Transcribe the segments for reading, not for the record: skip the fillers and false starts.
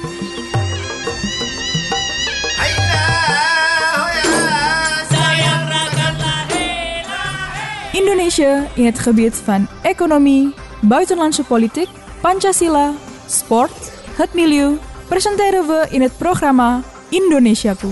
Indonesia in het gebied van economie, buitenlandse politiek, Pancasila, sport, het milieu, presenteren we in het programma Indonesiaku.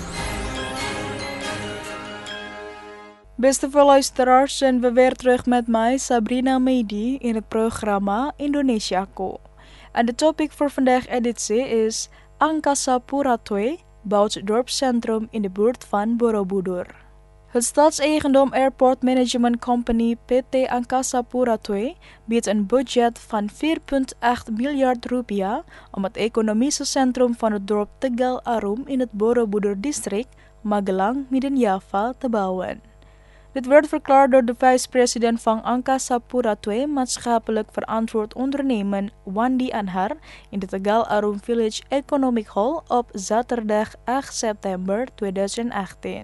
Beste luisteraars, zijn we weer terug met mij, Sabrina Medi, in het programma Indonesiaku. En de topic voor vandaag editie is Angkasa Pura II, bouwt dorpscentrum in de buurt van Borobudur. Het staatseigendom Airport Management Company PT Angkasa Pura II biedt een budget van 4,8 miljard rupiah om het economische centrum van het dorp Tegal Arum in het Borobudur-district, Magelang, Midden-Java te bouwen. Dit werd verklaard door de vice-president van Angkasa Pura II maatschappelijk verantwoord ondernemen Wandi Anhar in de Tegal Arum Village Economic Hall op zaterdag 8 september 2018.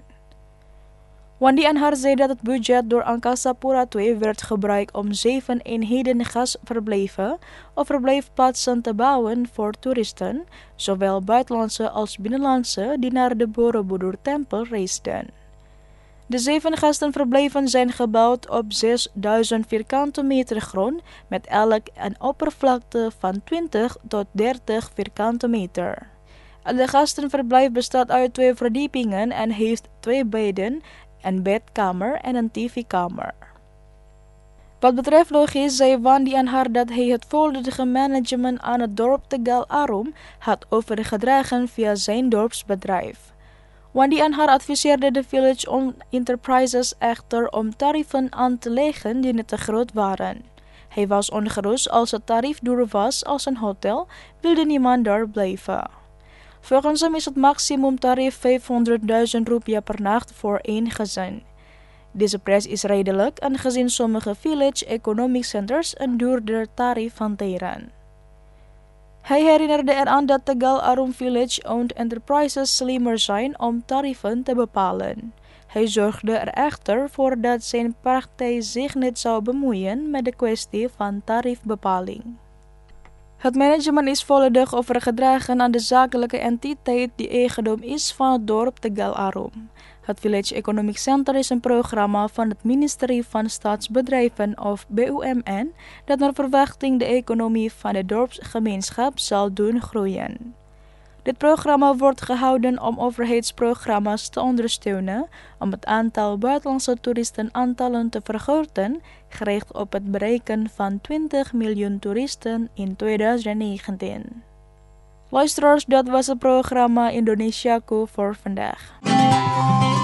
Wandi Anhar zei dat het budget door Angkasa Pura II werd gebruikt om 7 eenheden gastverblijven of verblijfplaatsen te bouwen voor toeristen, zowel buitenlandse als binnenlandse die naar de Borobudur-tempel reisden. De 7 gastenverblijven zijn gebouwd op 6.000 vierkante meter grond met elk een oppervlakte van 20 tot 30 vierkante meter. Het gastenverblijf bestaat uit 2 verdiepingen en heeft 2 bedden, een bedkamer en een tv-kamer. Wat betreft logisch zei Wandi Anhar dat hij het volledige management aan het dorp Tegal Arum had overgedragen via zijn dorpsbedrijf. Wandi Anhar adviseerde de Village Enterprises echter om tarieven aan te leggen die niet te groot waren. Hij was ongerust als het tarief duur was als een hotel, wilde niemand daar blijven. Volgens hem is het maximumtarief 500.000 rupiah per nacht voor 1 gezin. Deze prijs is redelijk aangezien sommige village economic centers een duurder tarief hanteren. Hij herinnerde eraan dat Tegal Arum Village-owned enterprises slimmer zijn om tarieven te bepalen. Hij zorgde er echter voor dat zijn partij zich niet zou bemoeien met de kwestie van tariefbepaling. Het management is volledig overgedragen aan de zakelijke entiteit die eigendom is van het dorp Tegal Arum. Het Village Economic Center is een programma van het ministerie van Staatsbedrijven of BUMN dat naar verwachting de economie van de dorpsgemeenschap zal doen groeien. Dit programma wordt gehouden om overheidsprogramma's te ondersteunen om het aantal buitenlandse toeristenaantallen te vergroten, gericht op het bereiken van 20 miljoen toeristen in 2019. Luisteraars, dat was het programma Indonesiaku voor vandaag.